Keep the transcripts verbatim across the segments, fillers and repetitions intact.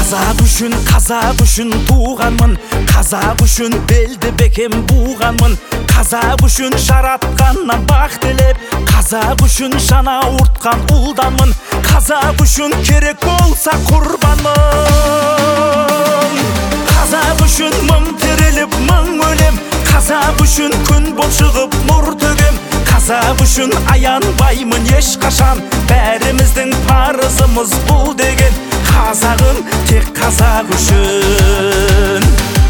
Қазақ үшін, қазақ үшін туғанмын, қазақ үшін белді бекем буғанмын, қазақ үшін жаратқаннан бақ тілеп, қазақ үшін жана ұртқан ұлданмын, қазақ үшін керек болса құрбанмын. Қазақ үшін мың тіреліп мың өлем, қазақ үшін күн болып шығып нұр төгем, қазақ үшін аянбаймын ешқашан, бәріміздің парызымыз бұл деген. Қазағым тек қазақ үшін.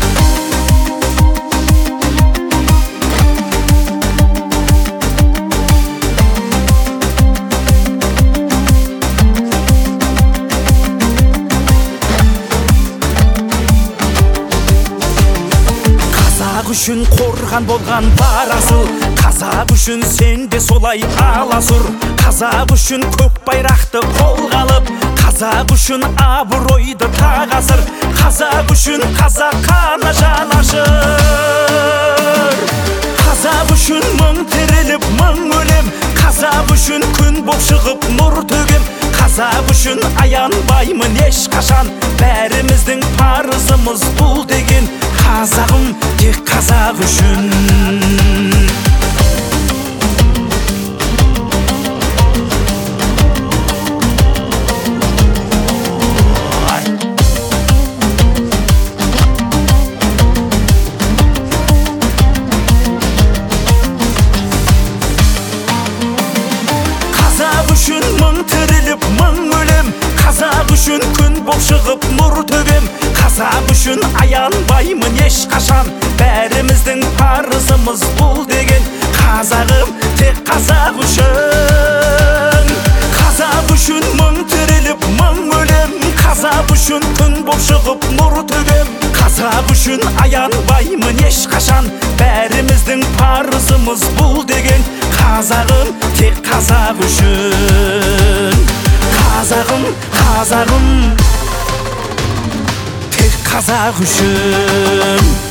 Қазақ үшін қорған болған бар асыл, қазақ үшін сен де солай аласұр, қазақ үшін көк байрақты қолға алып, қазақ үшін абыройды тағасыр, қазақ үшін қазақ қана жан ашыр. Қазақ үшін мың тіреліп мың өлем, қазақ үшін күн болып шығып нұр төгем, қазақ үшін аянбаймын ешқашан, бәріміздің парызымыз бұл деген. Қазағым тек қазақ үшін. Қазақ үшін мың тіреліп мың өлем, қазақ үшін күн болып шығып нұр төгем, қазақ үшін аянбаймын ешқашан, бәріміздің парызымыз бұл деген. Қазағым тек қазақ үшін. Қазақ үшін мың тіреліп мың өлем, қазақ үшін күн болып шығып нұр төгем, қазақ үшін аянбаймын ешқашан, бәріміздің парызымыз бұл деген. Қазағым тек қазақ үшін. Қазағым, қазағым тек қазақ үшін.